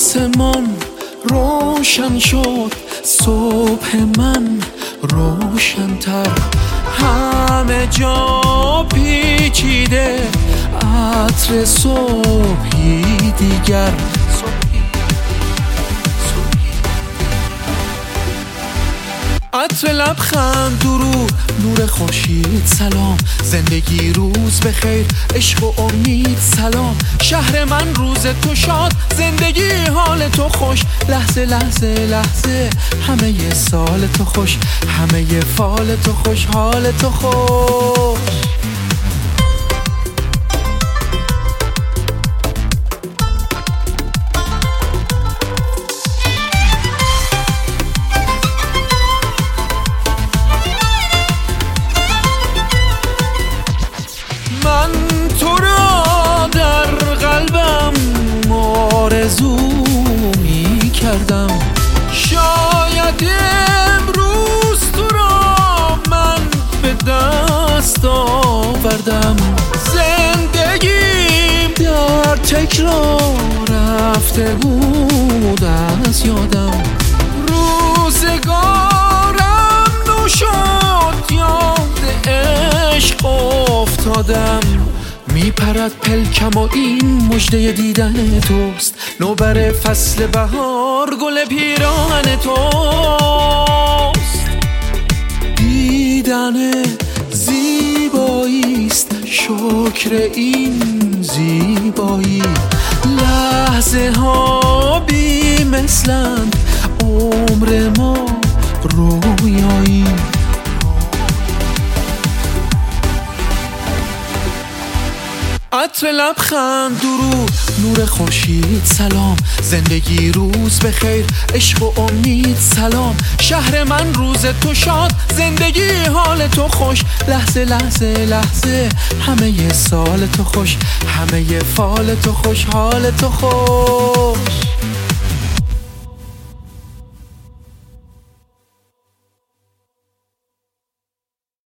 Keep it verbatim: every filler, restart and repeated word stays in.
آسمان روشن شد، صبح من روشن‌تر، همه جا پیچیده عطر صبحی دیگر. عطر لبخند، درود، نور خورشید، سلام، زندگی روز بخیر، عشق و امید، سلام، شهر من روز تو شاد، زندگی حال تو خوش، لحظه لحظه لحظه همه ی سال تو خوش، همه ی فال تو خوش، حال تو خوش. من تو را در قلبم آرزو می کردم، شاید امروز تو را من به دست آوردم. زندگیم در تکرار رفته بود از یادم، روزگارم نو شد، یاد عشق افتادم. میپرد پلکم و این مژده دیدن توست، نوبر فصل بهار گل پیراهن توست. دیدن زیباییست، شکر این زیبایی، لحظه ها بی مثلند، عمر ما رویایی. عطر لبخند، درود، نور خورشید، سلام، زندگی روز بخیر، عشق و امید، سلام، شهر من روز تو شاد، زندگی حال تو خوش، لحظه لحظه لحظه همه ی سال تو خوش، همه ی فال تو خوش، حال تو خوش.